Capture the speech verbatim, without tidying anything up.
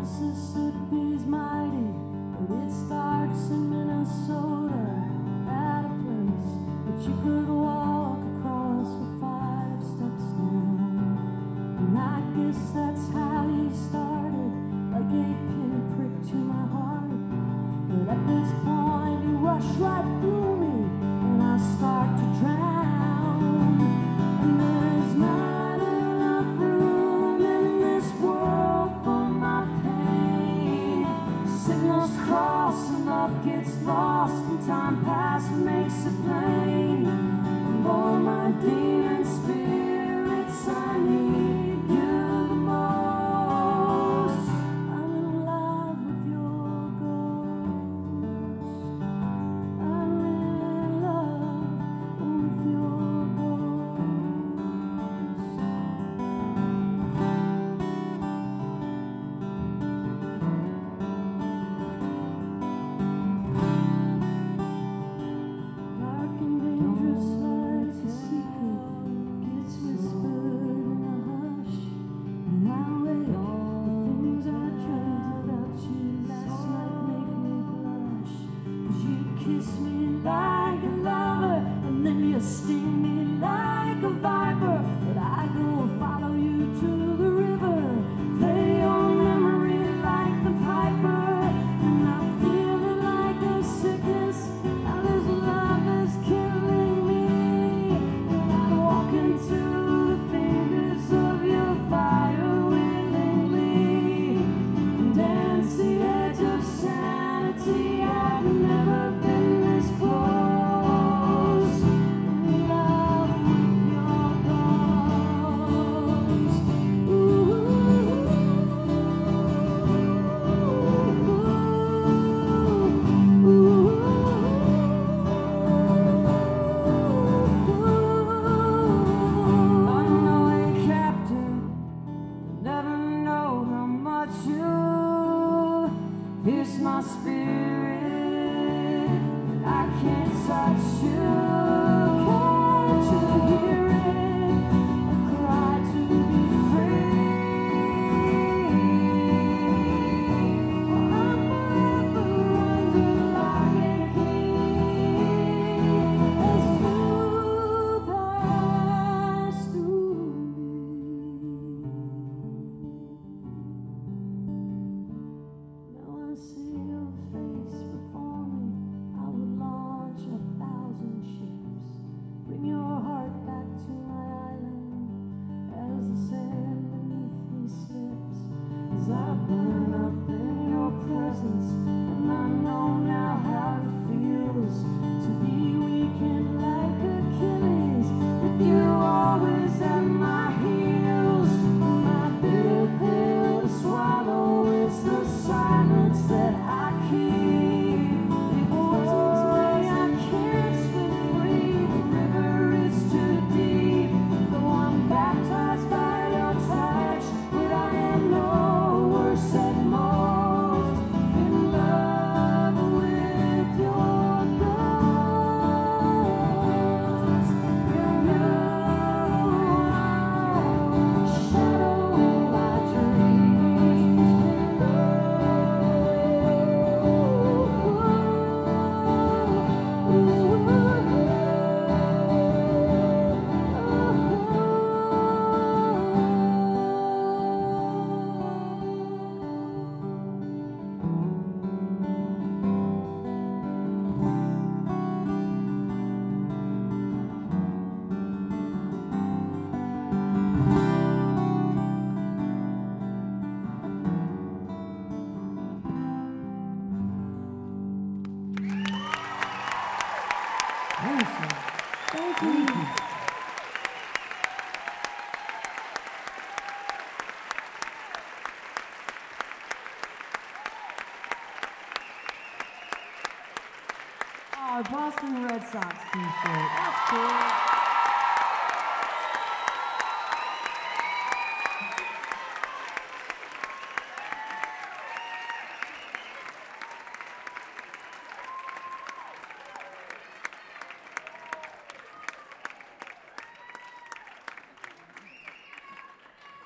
Mississippi's mighty, but it starts in Minnesota at a place that you could walk across with five steps down. And I guess that's how you started, like a pinprick to my heart. But at this point you rush right through me and I start to drown. And there's not enough room in this world for my pain. Signals cross and love gets lost and time past makes it plain. And all my demon spirits, I need you the most. I'm in love with your ghost. I'm in love with your ghost. Dark and dangerous like a secret gets whispered in a hush. And I wake, the things I dreamt about you last night make me blush. 'Cause you kiss me like a lover and then you sting me like a viper. But I go follow you to the river, play your memory like the piper. And I feel it like a sickness, how this love is killing me. And I walk into the fingers of your fire willingly and dance the edge of sanity. I've never been this close. In love with your ghost. I know a captain, never know how much you pierce my spirit. I can't touch you, can't you hear it? I cry to be free. I'm forever under lock and key as you pass through me. Now I see your face before me. I would launch a thousand ships, bring your heart back to my island as the sand beneath me slips. As I burn up in your presence, and I know now how it feels to be weakened like Achilles, with you always at my heels. My bitter pill to swallow is the silence that I keep. It poisons me, I can't swim free. The river is too deep. Though I'm baptized by your touch, but I am no worse at most. In love with your ghost. And you are shadow in my dreams. Thank you. Oh, Boston Red Sox t-shirt. That's cool.